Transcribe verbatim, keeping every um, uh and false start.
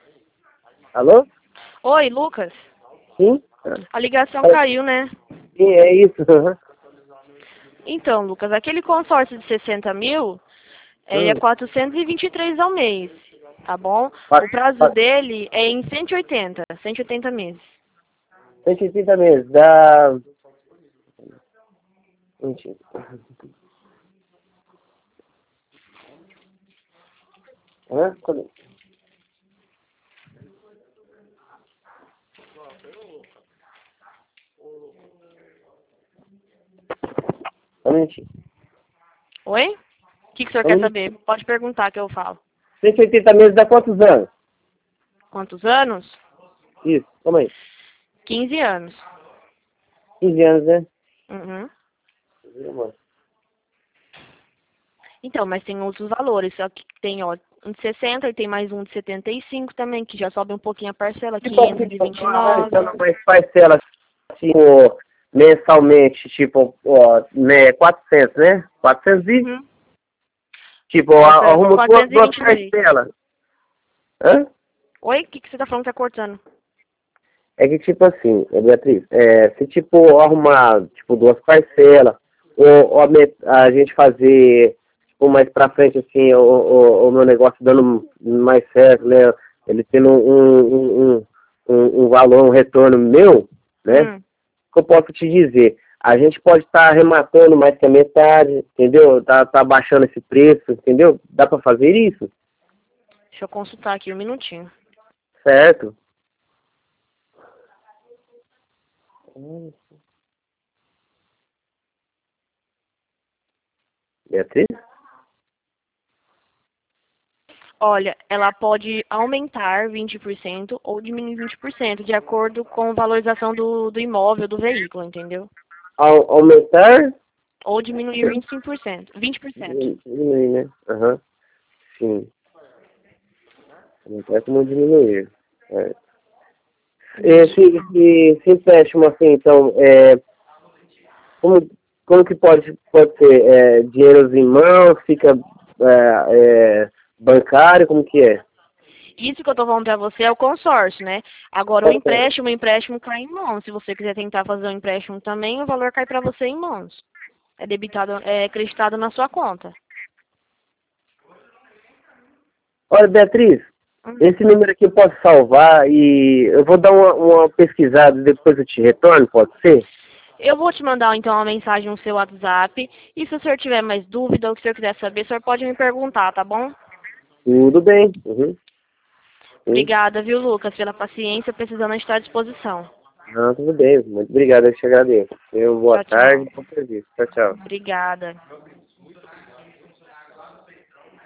Alô? Oi, Lucas. Sim? A ligação Ah, caiu, né? sim, é isso. Uhum. Então, Lucas, aquele consórcio de sessenta mil, ele é Hum. quatrocentos e vinte e três ao mês, tá bom? Pa- O prazo pa- dele é em cento e oitenta, cento e oitenta meses. cento e trinta meses, dá... Mentira. Hã? Quando- Um minutinho. Oi? O que, que o senhor Um quer minutinho. saber? Pode perguntar que eu falo. cento e oitenta meses dá quantos anos? Quantos anos? Isso, calma aí. quinze anos. quinze anos, né? Uhum. Demora. Então, mas tem outros valores. Só que tem, ó, um de sessenta e tem mais um de setenta e cinco também, que já sobe um pouquinho a parcela, Tipo assim, quinhentos e vinte e nove. então, mas parcela, assim, ó, mensalmente, tipo, ó, né, quatrocentos, né? quatrocentos e, Uhum. tipo, Essa a- é arrumo duas, duas quatrocentos e vinte e três. parcelas. Hã? Oi? O que, que você tá falando que tá cortando? É que, tipo assim, é, Beatriz, é, se, tipo, arrumar, tipo, duas parcelas, ou, ou a, me- a gente fazer, tipo, mais pra frente, assim, o, o, o meu negócio dando mais certo, né? Ele tendo um, um, um, um, um valor, um retorno meu, né? Hum. O que eu posso te dizer? A gente pode estar arrematando mais que a metade, entendeu? Tá, tá baixando esse preço, entendeu? Dá pra fazer isso? Deixa eu consultar aqui um minutinho. Certo? Beatriz? Olha, ela pode aumentar vinte por cento ou diminuir vinte por cento, de acordo com a valorização do, do imóvel, do veículo, entendeu? Au- aumentar? Ou diminuir vinte e cinco por cento, vinte por cento. Diminuir, né? Aham. Sim. Aumentar que não diminuir. É. Isso. Esse, esse, esse empréstimo, assim, então, é, como, como que pode, pode ser? É, dinheiro em mãos, fica é, é, bancário, como que é? Isso que eu tô falando pra você é o consórcio, né? Agora, o empréstimo, o empréstimo cai em mãos. Se você quiser tentar fazer um empréstimo também, o valor cai pra você em mãos. É debitado, é acreditado na sua conta. Olha, Beatriz, Hum. esse número aqui eu posso salvar e eu vou dar uma, uma pesquisada e depois eu te retorno, pode ser? Eu vou te mandar, então, uma mensagem no seu WhatsApp. E se o senhor tiver mais dúvida ou que o senhor quiser saber, o senhor pode me perguntar, tá bom? Tudo bem. Uhum. Sim. Obrigada, viu, Lucas, pela paciência. Precisando estar à disposição. Não, tudo bem. Muito obrigado, eu te agradeço. Tenha uma boa Tchau, tchau. tarde e bom serviço. Tchau, tchau. Obrigada.